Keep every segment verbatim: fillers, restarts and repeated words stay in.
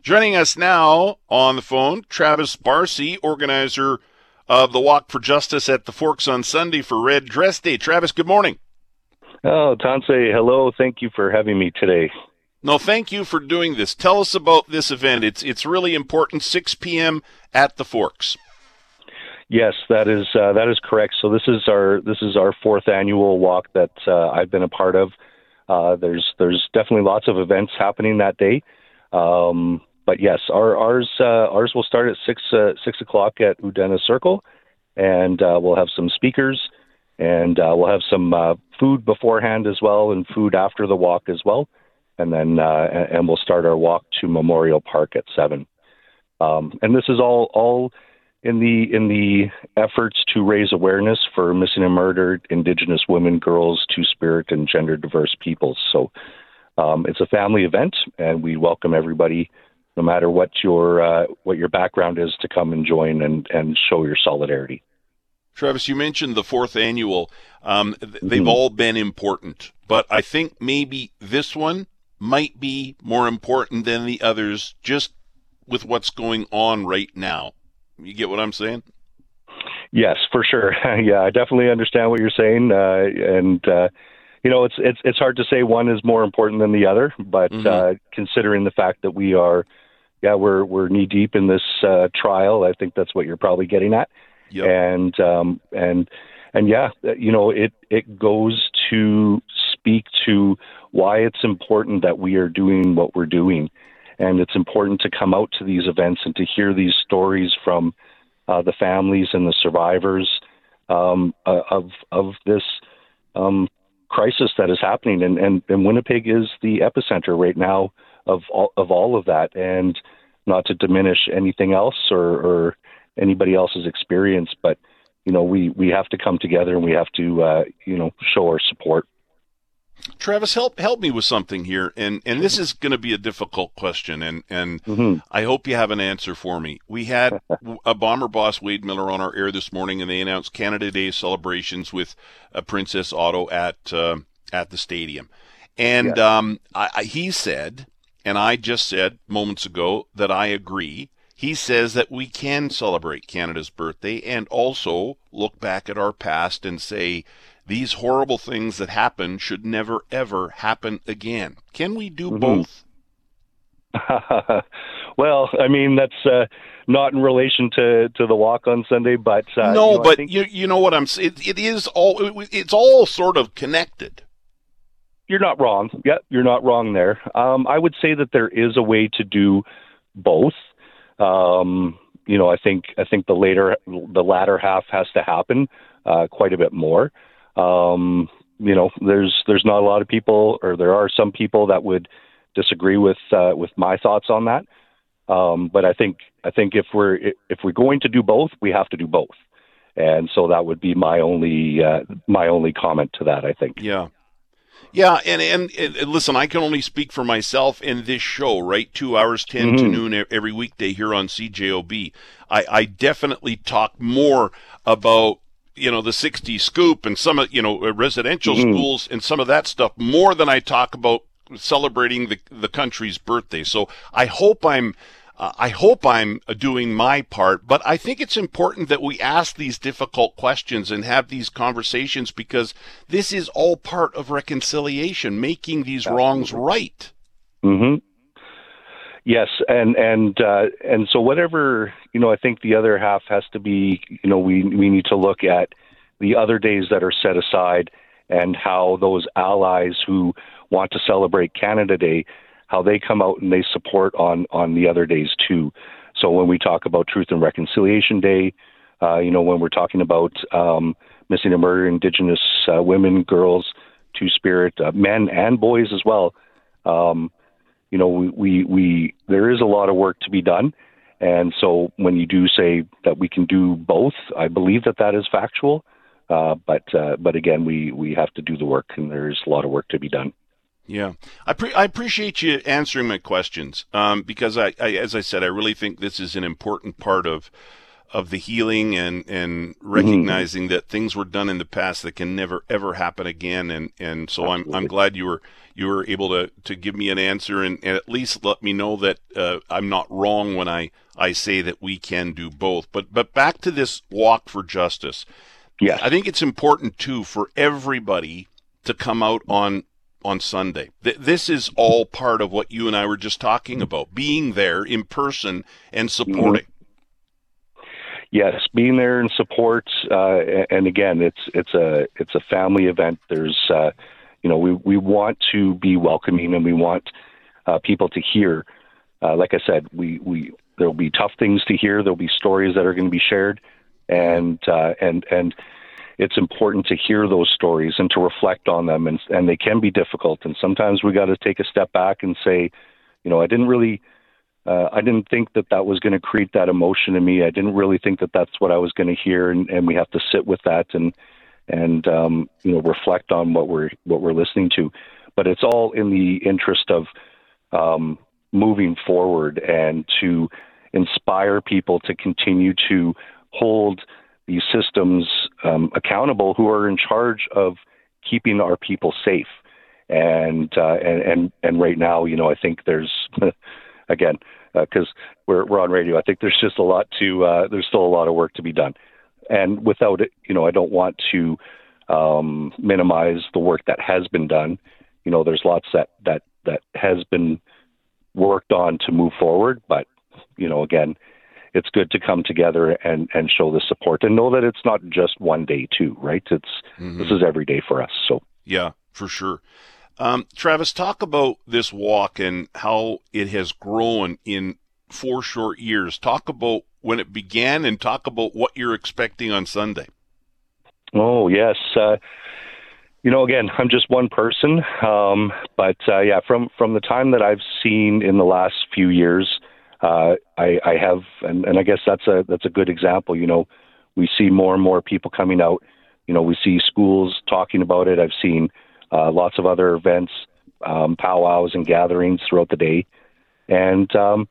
Joining us now on the phone, Travis Barcy, organizer of the Walk for Justice at the Forks on Sunday for Red Dress Day. Travis, good morning. Oh, Tansei, hello. Thank you for having me today. No, thank you for doing this. Tell us about this event. It's it's really important, six p.m. at the Forks. Yes, that is uh, that is correct. So this is our this is our fourth annual walk that uh, I've been a part of. Uh, there's there's definitely lots of events happening that day. Um, But yes, our, ours uh, ours will start at six uh, six o'clock at Udena Circle, and uh, we'll have some speakers, and uh, we'll have some uh, food beforehand as well, and food after the walk as well, and then uh, and we'll start our walk to Memorial Park at seven. Um, and this is all all in the in the efforts to raise awareness for missing and murdered Indigenous women, girls, Two-Spirit, and gender diverse peoples. So um, it's a family event, and we welcome everybody, no matter what your uh, what your background is, to come and join and, and show your solidarity. Travis, you mentioned the fourth annual. Um, th- they've Mm-hmm. all been important, but I think maybe this one might be more important than the others, just with what's going on right now. You get what I'm saying? Yes, for sure. Yeah, I definitely understand what you're saying, uh, and uh, you know, it's it's it's hard to say one is more important than the other, but Mhm. uh, considering the fact that we are, yeah, we're we're knee deep in this uh, trial, I think that's what you're probably getting at. Yep. And um, and and yeah, you know, it it goes to speak to why it's important that we are doing what we're doing, and it's important to come out to these events and to hear these stories from uh, the families and the survivors um, uh, of of this um, crisis that is happening, and, and and Winnipeg is the epicenter right now of all, of all of that, and not to diminish anything else or, or anybody else's experience, but you know, we, we have to come together and we have to uh, you know, show our support. Travis, help help me with something here, and and this is going to be a difficult question, and and Mm-hmm. I hope you have an answer for me. We had a bomber boss, Wade Miller, on our air this morning, and they announced Canada Day celebrations with uh, Princess Auto at uh, at the stadium, and Yeah. um, I, I, he said, and I just said moments ago that I agree. He says that we can celebrate Canada's birthday and also look back at our past and say, these horrible things that happen should never, ever happen again. Can we do Mhm. both? Well, I mean, that's uh, not in relation to, to the walk on Sunday, but uh, no, you know, I but think you you know what I'm saying. It, it is all it's all sort of connected. you're not wrong. Yeah, you're not wrong there. Um, I would say that there is a way to do both. Um, you know, I think I think the later the latter half has to happen uh, quite a bit more. Um, you know, there's there's not a lot of people, or there are some people that would disagree with uh, with my thoughts on that. Um, but I think I think if we're if we're going to do both, we have to do both. And so that would be my only uh, my only comment to that, I think. Yeah. Yeah, and, and, and listen, I can only speak for myself in this show, right? Two hours, ten to Mhm. noon e- every weekday here on C J O B. I, I definitely talk more about, you know, the sixties scoop and some of, you know, residential Mhm. schools and some of that stuff more than I talk about celebrating the, the country's birthday. So I hope I'm, uh, I hope I'm doing my part, but I think it's important that we ask these difficult questions and have these conversations, because this is all part of reconciliation, making these wrongs right. hmm Yes, and and uh, and so whatever, you know, I think the other half has to be, you know, we we need to look at the other days that are set aside and how those allies who want to celebrate Canada Day, how they come out and they support on on the other days too. So when we talk about Truth and Reconciliation Day, uh, you know, when we're talking about um, missing and murdered Indigenous uh, women, girls, Two-Spirit, uh, men and boys as well. Um, you know, we, we, we, there is a lot of work to be done. And so when you do say that we can do both, I believe that that is factual. Uh, but, uh, but again, we, we have to do the work, and there's a lot of work to be done. Yeah, I pre- I appreciate you answering my questions, um, because I, I, as I said, I really think this is an important part of of the healing and, and recognizing mm-hmm. that things were done in the past that can never ever happen again. And, and so Absolutely. I'm I'm glad you were you were able to, to give me an answer and, and at least let me know that uh, I'm not wrong when I, I say that we can do both. But but back to this Walk for Justice. Yes. I think it's important too for everybody to come out on on Sunday. Th- this is all part of what you and I were just talking about, being there in person and supporting. Mm-hmm. Yes, being there and support. Uh, and again, it's it's a it's a family event. There's, uh, you know, we we want to be welcoming and we want uh, people to hear. Uh, like I said, we we there'll be tough things to hear. There'll be stories that are going to be shared, and uh, and and. It's important to hear those stories and to reflect on them, and and they can be difficult. And sometimes we got to take a step back and say, you know, I didn't really, uh, I didn't think that that was going to create that emotion in me. I didn't really think that that's what I was going to hear, and, and we have to sit with that and and um, you know, reflect on what we're what we're listening to. But it's all in the interest of um, moving forward and to inspire people to continue to hold these systems um, accountable who are in charge of keeping our people safe. And, uh, and, and, and right now, you know, I think there's, again, because uh, we're, we're on radio, I think there's just a lot to, uh, there's still a lot of work to be done. And without it, you know, I don't want to um, minimize the work that has been done. You know, there's lots that, that, that has been worked on to move forward, but, you know, again, it's good to come together and, and show the support and know that it's not just one day too, right? It's, mm-hmm. This is every day for us. So, yeah, for sure. Um, Travis, talk about this walk and how it has grown in four short years. Talk about when it began and talk about what you're expecting on Sunday. Oh, yes. Uh, you know, again, I'm just one person. Um, but uh, yeah, from, from the time that I've seen in the last few years, Uh, I, I have, and, and I guess that's a that's a good example. You know, we see more and more people coming out. You know, we see schools talking about it. I've seen uh, lots of other events, um, powwows and gatherings throughout the day, and um,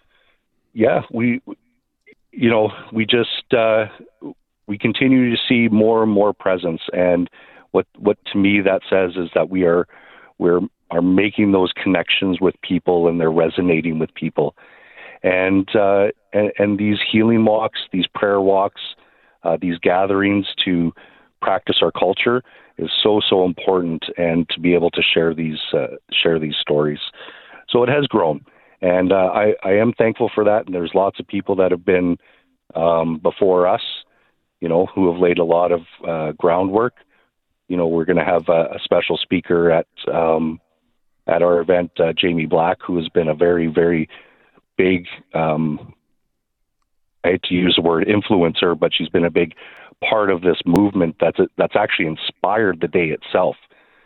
yeah, we, you know, we just uh, we continue to see more and more presence. And what what to me that says is that we are we're are making those connections with people, and they're resonating with people. And, uh, and and these healing walks, these prayer walks, uh, these gatherings to practice our culture is so so important, and to be able to share these uh, share these stories. So it has grown, and uh, I I am thankful for that. And there's lots of people that have been um, before us, you know, who have laid a lot of uh, groundwork. You know, we're going to have a, a special speaker at um, at our event, uh, Jamie Black, who has been a very very big, um, I hate to use the word influencer, but she's been a big part of this movement that's that's actually inspired the day itself.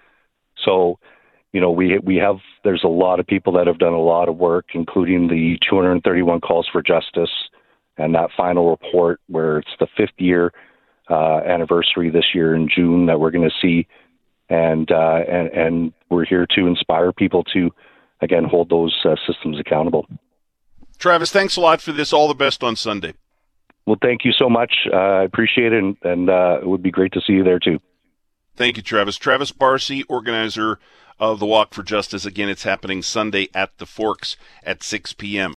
So, you know, we we have, there's a lot of people that have done a lot of work, including the two hundred thirty-one calls for justice and that final report where it's the fifth year uh, anniversary this year in June that we're going to see. And, uh, and, and we're here to inspire people to, again, hold those uh, systems accountable. Travis, thanks a lot for this. All the best on Sunday. Well, thank you so much. Uh, I appreciate it, and, and uh, it would be great to see you there, too. Thank you, Travis. Travis Barcy, organizer of the Walk for Justice. Again, it's happening Sunday at the Forks at six p.m.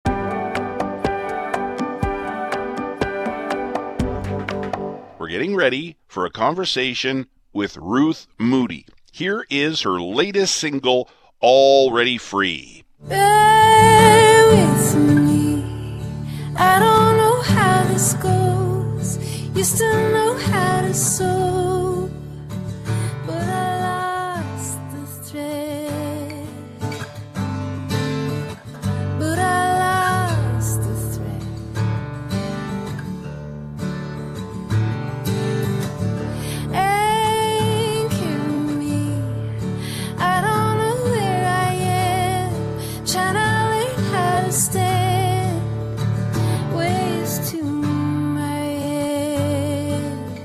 We're getting ready for a conversation with Ruth Moody. Here is her latest single, Already Free. Bear with me. I don't know how this goes. Used to know how to sew, but I lost the thread. But I lost the thread. Anchor me. I don't know where I am. Trying to learn how to stand. Ways to my head.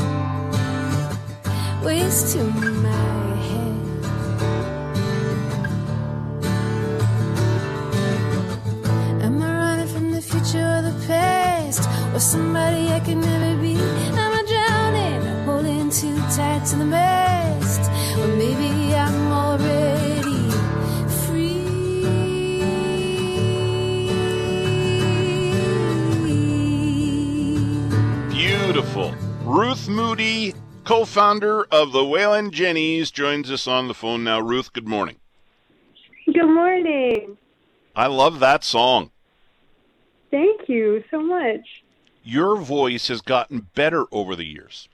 Ways to my head. Am I running from the future or the past? or somebody I could never be. Am I drowning, holding too tight to the mast? Or maybe I'm already free. Beautiful. Ruth Moody, co-founder of the Waylon Jennys, joins us on the phone now. Ruth, good morning. Good morning. I love that song. Thank you so much. Your voice has gotten better over the years.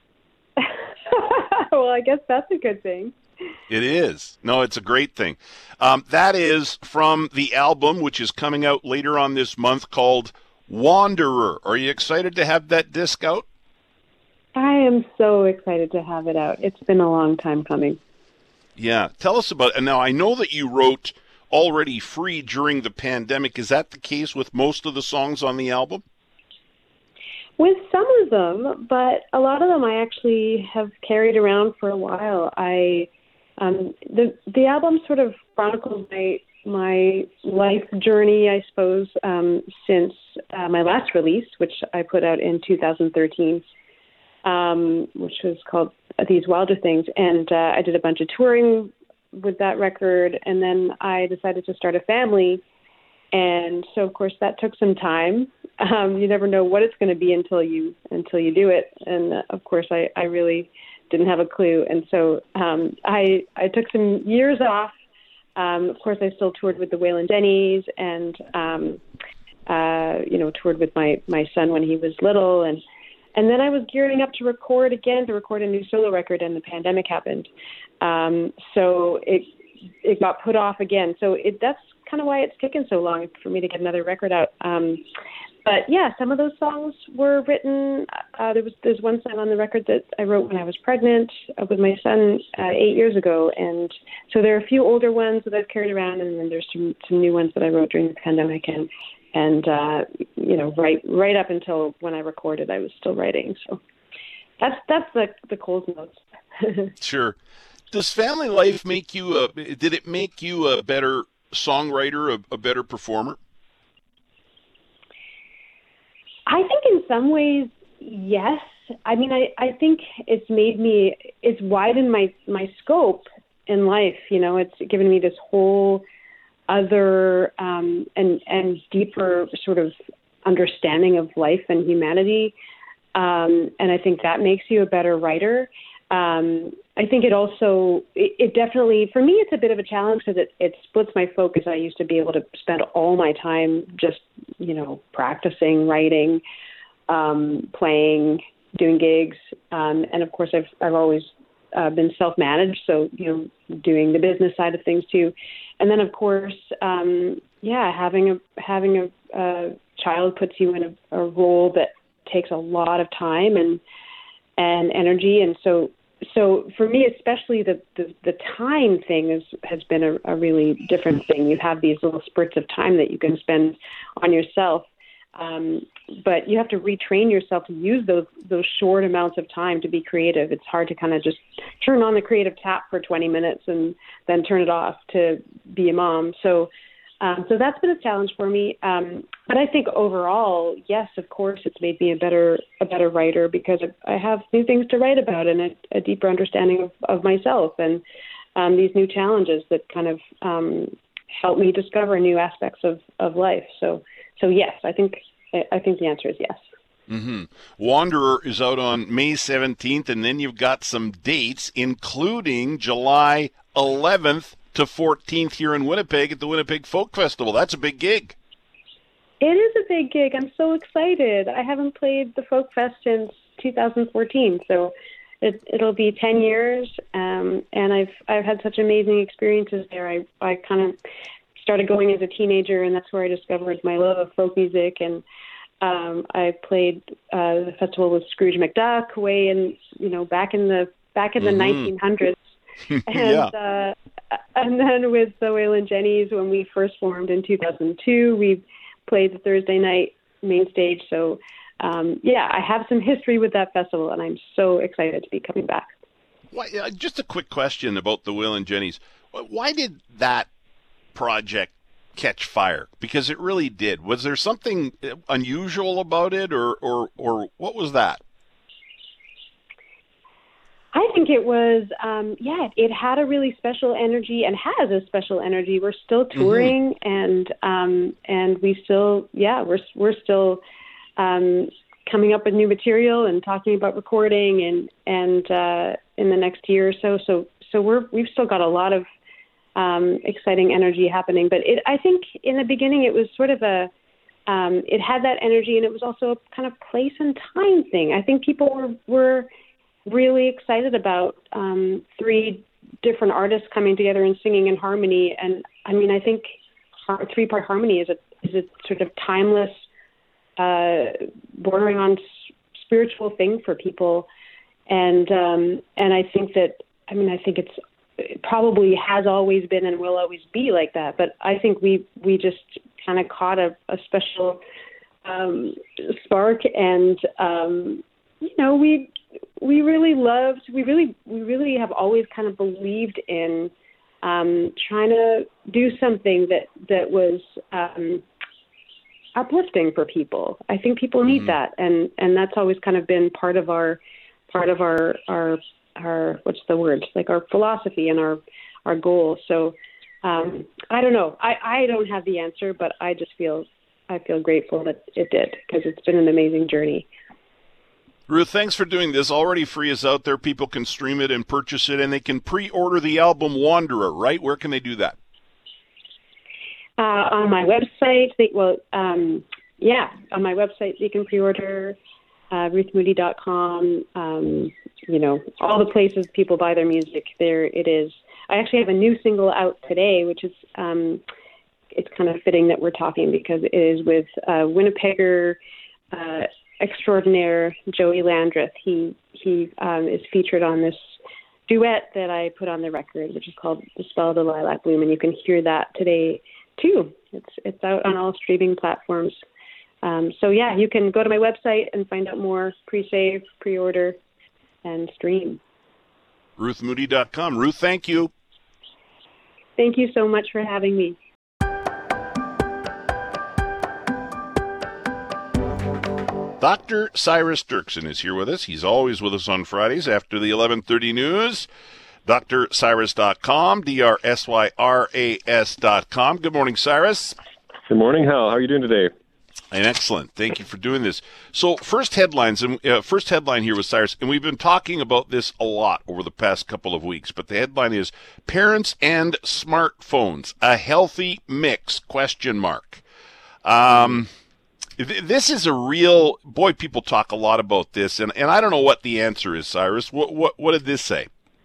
Well, I guess that's a good thing. It is. No, it's a great thing. Um, that is from the album, which is coming out later on this month, called Wanderer. Are you excited to have that disc out? I am so excited to have it out. It's been a long time coming. Yeah. Tell us about it. And now I know that you wrote Already Free during the pandemic. Is that the case with most of the songs on the album? With some of them, but a lot of them I actually have carried around for a while. I um, the the album sort of chronicles my my life journey, I suppose, um, since uh, my last release, which I put out in two thousand thirteen, um, which was called These Wilder Things, and uh, I did a bunch of touring with that record, and then I decided to start a family. And so, of course, that took some time. Um, you never know what it's going to be until you until you do it. And uh, of course, I, I really didn't have a clue. And so um, I I took some years off. Um, of course, I still toured with the Waylon Jennys, and um, uh, you know, toured with my, my son when he was little. And and then I was gearing up to record again, to record a new solo record, and the pandemic happened. Um, so it it got put off again. So it that's kind of why it's taken so long for me to get another record out. Um, but yeah, some of those songs were written. Uh, there was there's one song on the record that I wrote when I was pregnant uh, with my son uh, eight years ago, and so there are a few older ones that I've carried around, and then there's some some new ones that I wrote during the pandemic, and and uh, you know right right up until when I recorded, I was still writing. So that's that's the the Coles notes. Sure. Does family life make you a? Did it make you a better songwriter, a, a better performer? I think in some ways, yes. I mean, I, I think it's made me, it's widened my, my scope in life. You know, it's given me this whole other um, and, and deeper sort of understanding of life and humanity. Um, and I think that makes you a better writer. Um, I think it also, it, it definitely, for me, it's a bit of a challenge because it, it splits my focus. I used to be able to spend all my time just, you know, practicing, writing, um, playing, doing gigs. Um, and of course, I've, I've always uh, been self-managed. So, you know, doing the business side of things too. And then of course, um, yeah, having a, having a, a child puts you in a, a role that takes a lot of time and, and energy. And so, So for me, especially the, the, the time thing is, has been a, a really different thing. You have these little spurts of time that you can spend on yourself, um, but you have to retrain yourself to use those those short amounts of time to be creative. It's hard to kind of just turn on the creative tap for twenty minutes and then turn it off to be a mom. So Um, so that's been a challenge for me. Um, but I think overall, yes, of course, it's made me a better a better writer because I have new things to write about and a, a deeper understanding of, of myself and um, these new challenges that kind of um, help me discover new aspects of, of life. So, so yes, I think I think the answer is yes. Mm-hmm. Wanderer is out on May seventeenth, and then you've got some dates, including July eleventh to fourteenth here in Winnipeg at the Winnipeg Folk Festival. That's a big gig. It is a big gig. I'm so excited. I haven't played the Folk Fest since two thousand fourteen, so it, it'll be ten years. Um, and I've I've had such amazing experiences there. I I kind of started going as a teenager, and that's where I discovered my love of folk music. And um, I played uh, the festival with Scrooge McDuck way in you know back in the back in the mm-hmm. nineteen hundreds. And yeah. uh, and then with the Waylon Jennys, when we first formed in two thousand two, we played the Thursday night main stage. So, um, yeah, I have some history with that festival, and I'm so excited to be coming back. Why, uh, just a quick question about the Waylon Jennys. Why did that project catch fire? Because it really did. Was there something unusual about it, or or, or what was that? I think it was, um, yeah, it had a really special energy and has a special energy. We're still touring, mm-hmm. and um, and we still, yeah, we're we're still um, coming up with new material and talking about recording and and uh, in the next year or so. So so we're we've still got a lot of um, exciting energy happening. But it, I think in the beginning it was sort of a, um, it had that energy, and it was also a kind of place and time thing. I think people were were really excited about um, three different artists coming together and singing in harmony. And I mean, I think three-part harmony is a is a sort of timeless, uh, bordering on s- spiritual thing for people. And um, and I think that I mean I think it's it probably has always been and will always be like that. But I think we we just kind of caught a, a special um, spark, and um, you know we. We really loved, we really, we really have always kind of believed in um, trying to do something that, that was um, uplifting for people. I think people need mm-hmm. that. And, and that's always kind of been part of our, part of our, our, our, what's the word? Like our philosophy and our, our goal. So um, I don't know. I, I don't have the answer, but I just feel, I feel grateful that it did, because it's been an amazing journey. Ruth, thanks for doing this. Already Free is out there. People can stream it and purchase it, and they can pre-order the album Wanderer, right? Where can they do that? Uh, on my website. They, well, um, yeah, on my website you can pre-order, uh, ruth moody dot com. Um, you know, all the places people buy their music, there it is. I actually have a new single out today, which is, um, it's kind of fitting that we're talking, because it is with uh, Winnipegger, uh, extraordinaire Joey Landreth. He he um, is featured on this duet that I put on the record, which is called "The Spell of the Lilac Bloom," and you can hear that today too. It's it's out on all streaming platforms. Um, so yeah, you can go to my website and find out more, pre-save, pre-order, and stream. ruth moody dot com. Ruth, thank you. Thank you so much for having me. Doctor Cyrus Dirksen is here with us. He's always with us on Fridays after the eleven thirty news. D R cyrus dot com, D R S Y R A S dot com. Good morning, Cyrus. Good morning, Hal. How are you doing today? And excellent. Thank you for doing this. So first headlines, and uh, first headline here with Cyrus, and we've been talking about this a lot over the past couple of weeks, but the headline is Parents and Smartphones, a Healthy Mix, question mark. Um... This is a real, boy, people talk a lot about this, and, and I don't know what the answer is, Cyrus. What what, what did this say?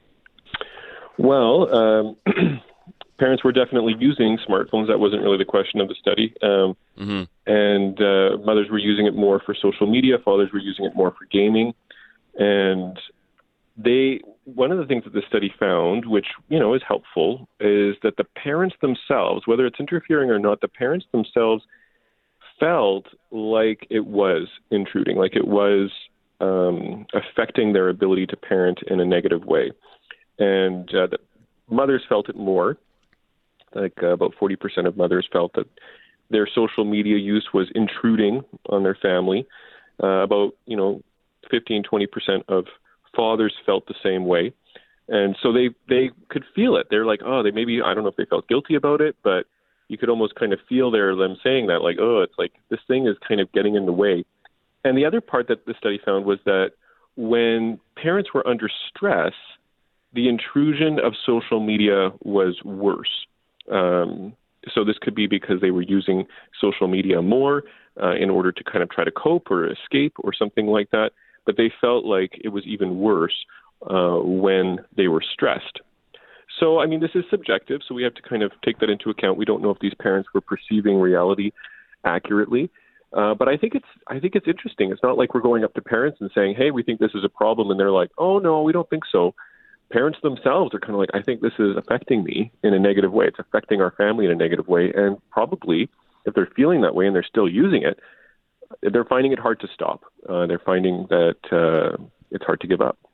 Well, um, parents were definitely using smartphones. That wasn't really the question of the study. Um, mm-hmm. And uh, mothers were using it more for social media. Fathers were using it more for gaming. And they, one of the things that the study found, which, you know, is helpful, is that the parents themselves, whether it's interfering or not, the parents themselves felt like it was intruding, like it was um, affecting their ability to parent in a negative way. And uh, the mothers felt it more, like uh, about forty percent of mothers felt that their social media use was intruding on their family. Uh, about, you know, fifteen, twenty percent of fathers felt the same way. And so they, they could feel it. They're like, oh, they maybe, I don't know if they felt guilty about it, but you could almost kind of feel their them saying that, like, oh, it's like this thing is kind of getting in the way. And the other part that the study found was that when parents were under stress, the intrusion of social media was worse. Um, so this could be because they were using social media more uh, in order to kind of try to cope or escape or something like that. But they felt like it was even worse uh, when they were stressed. So, I mean, this is subjective, so we have to kind of take that into account. We don't know if these parents were perceiving reality accurately. Uh, but I think it's I think it's interesting. It's not like we're going up to parents and saying, hey, we think this is a problem, and they're like, oh, no, we don't think so. Parents themselves are kind of like, I think this is affecting me in a negative way. It's affecting our family in a negative way. And probably, if they're feeling that way and they're still using it, they're finding it hard to stop. Uh, they're finding that uh, it's hard to give up.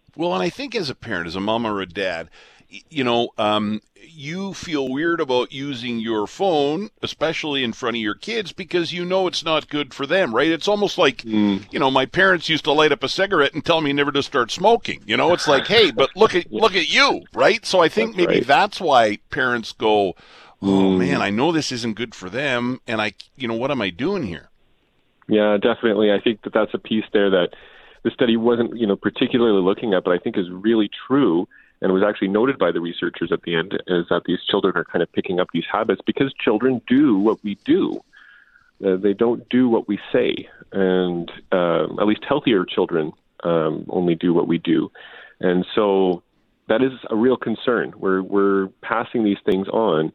Well, and I think as a parent, as a mom or a dad, you know, um, you feel weird about using your phone, especially in front of your kids, because you know it's not good for them, right? It's almost like, mm. you know, my parents used to light up a cigarette and tell me never to start smoking. You know, it's like, hey, but look at yeah. look at you, right? So I think that's maybe right. that's why parents go, oh, mm. man, I know this isn't good for them, and I, you know, what am I doing here? Yeah, definitely. I think that that's a piece there that the study wasn't, you know, particularly looking at, but I think is really true. And was actually noted by the researchers at the end, is that these children are kind of picking up these habits because children do what we do. Uh, they don't do what we say. And um, at least healthier children um, only do what we do. And so that is a real concern. We're, we're passing these things on,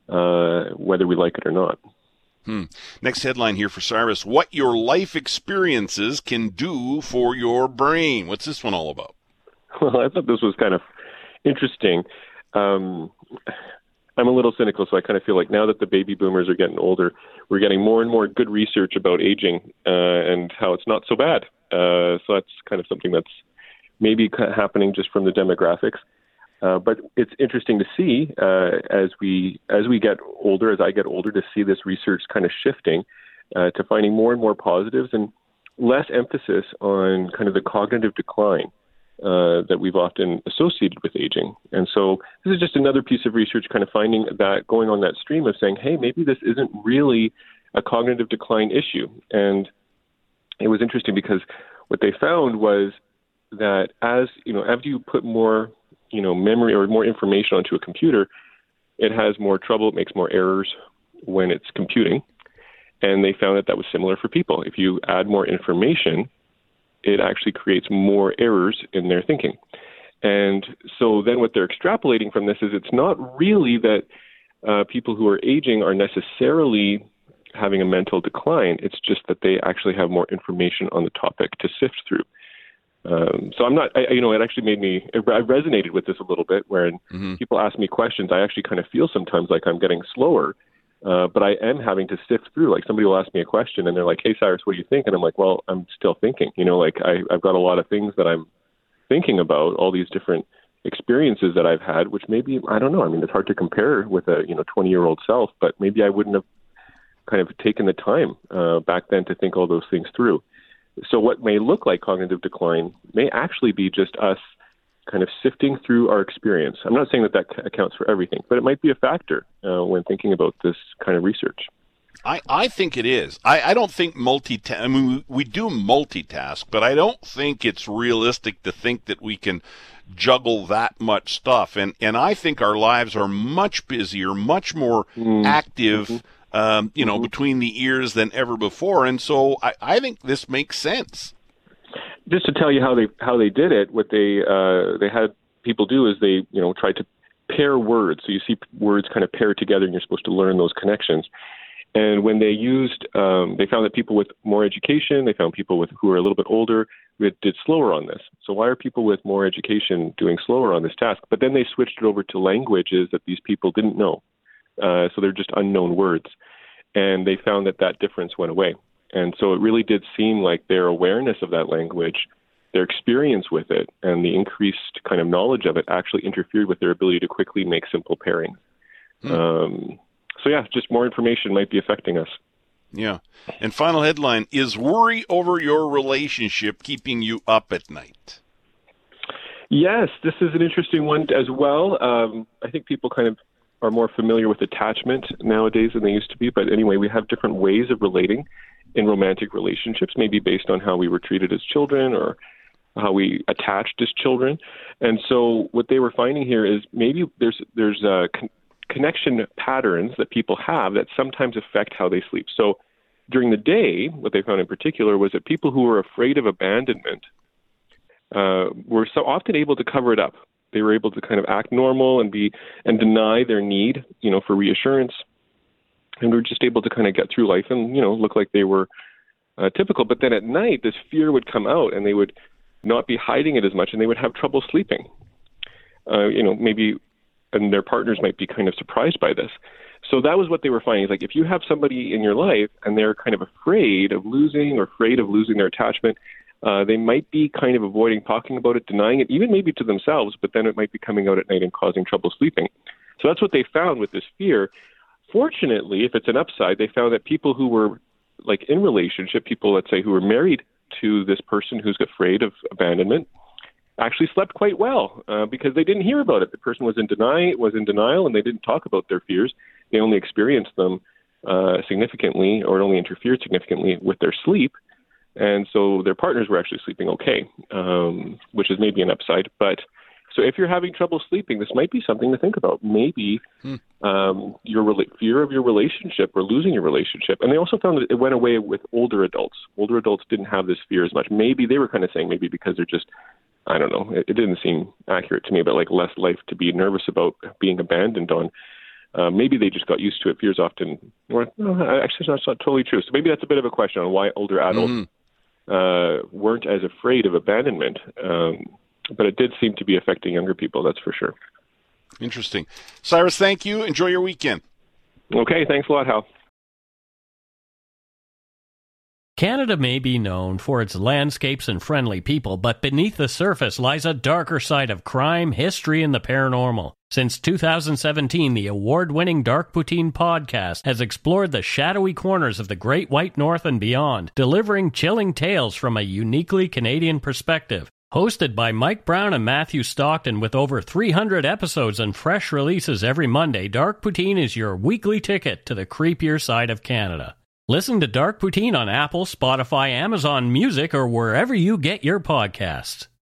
uh, whether we like it or not. Hmm. Next headline here for Cyrus: what your life experiences can do for your brain. What's this one all about? Well, I thought this was kind of interesting. Um, I'm a little cynical, so I kind of feel like now that the baby boomers are getting older, we're getting more and more good research about aging uh, and how it's not so bad. Uh, so that's kind of something that's maybe happening just from the demographics. Uh, but it's interesting to see uh, as we as we get older, as I get older, to see this research kind of shifting uh, to finding more and more positives and less emphasis on kind of the cognitive decline Uh, that we've often associated with aging. And so this is just another piece of research kind of finding that, going on that stream of saying, hey, maybe this isn't really a cognitive decline issue. And it was interesting because what they found was that as, you know, after you put more, you know, memory or more information onto a computer, it has more trouble, it makes more errors when it's computing. And they found that that was similar for people. If you add more information, it actually creates more errors in their thinking. And so then what they're extrapolating from this is it's not really that uh, people who are aging are necessarily having a mental decline. It's just that they actually have more information on the topic to sift through. Um, so I'm not, I, you know, it actually made me, I resonated with this a little bit when mm-hmm. people ask me questions. I actually kind of feel sometimes like I'm getting slower. Uh, but I am having to sift through. Like, somebody will ask me a question and they're like, hey, Cyrus, what do you think? And I'm like, well, I'm still thinking. You know, like I, I've got a lot of things that I'm thinking about, all these different experiences that I've had, which maybe, I don't know. I mean, it's hard to compare with a, you know, twenty-year-old self, but maybe I wouldn't have kind of taken the time uh, back then to think all those things through. So what may look like cognitive decline may actually be just us kind of sifting through our experience. I'm not saying that that accounts for everything, but it might be a factor uh, when thinking about this kind of research. I, I think it is. I, I don't think multitask, I mean, we, we do multitask, but I don't think it's realistic to think that we can juggle that much stuff. And, and I think our lives are much busier, much more mm. active, mm-hmm. um, you know, mm-hmm. between the ears than ever before. And so I, I think this makes sense. Just to tell you how they how they did it, what they uh, they had people do is they you know tried to pair words. So you see words kind of paired together, and you're supposed to learn those connections. And when they used, um, they found that people with more education, they found people with who are a little bit older, that did slower on this. So why are people with more education doing slower on this task? But then they switched it over to languages that these people didn't know. Uh, so they're just unknown words, and they found that that difference went away. And so it really did seem like their awareness of that language, their experience with it, and the increased kind of knowledge of it actually interfered with their ability to quickly make simple pairings. Hmm. Um, so yeah, just more information might be affecting us. Yeah. And final headline, is worry over your relationship keeping you up at night? Yes, this is an interesting one as well. Um, I think people kind of are more familiar with attachment nowadays than they used to be. But anyway, we have different ways of relating in romantic relationships, maybe based on how we were treated as children or how we attached as children. And so what they were finding here is maybe there's there's uh, con- connection patterns that people have that sometimes affect how they sleep. So during the day, what they found in particular was that people who were afraid of abandonment uh, were so often able to cover it up. They were able to kind of act normal and be and deny their need, you know, for reassurance. And we were just able to kind of get through life and, you know, look like they were uh, typical. But then at night, this fear would come out and they would not be hiding it as much and they would have trouble sleeping. Uh, you know, maybe, and their partners might be kind of surprised by this. So that was what they were finding. Is like if you have somebody in your life and they're kind of afraid of losing or afraid of losing their attachment, Uh, they might be kind of avoiding talking about it, denying it, even maybe to themselves, but then it might be coming out at night and causing trouble sleeping. So that's what they found with this fear. Fortunately, if it's an upside, they found that people who were like in relationship, people, let's say, who were married to this person who's afraid of abandonment, actually slept quite well uh, because they didn't hear about it. The person was in deny was in denial, and they didn't talk about their fears. They only experienced them uh, significantly, or it only interfered significantly with their sleep. And so their partners were actually sleeping okay, um, which is maybe an upside. But so if you're having trouble sleeping, this might be something to think about. Maybe hmm. um, your rela- fear of your relationship or losing your relationship. And they also found that it went away with older adults. Older adults didn't have this fear as much. Maybe they were kind of saying maybe because they're just, I don't know, it, it didn't seem accurate to me, but like less life to be nervous about being abandoned on. Uh, maybe they just got used to it. Fears often, or no, actually, that's not totally true. So maybe that's a bit of a question on why older adults mm-hmm. Uh, weren't as afraid of abandonment, um, but it did seem to be affecting younger people, that's for sure. Interesting. Cyrus, thank you. Enjoy your weekend. Okay, thanks a lot, Hal. Canada may be known for its landscapes and friendly people, but beneath the surface lies a darker side of crime, history, and the paranormal. Since two thousand seventeen, the award-winning Dark Poutine podcast has explored the shadowy corners of the Great White North and beyond, delivering chilling tales from a uniquely Canadian perspective. Hosted by Mike Brown and Matthew Stockton with over three hundred episodes and fresh releases every Monday, Dark Poutine is your weekly ticket to the creepier side of Canada. Listen to Dark Poutine on Apple, Spotify, Amazon Music, or wherever you get your podcasts.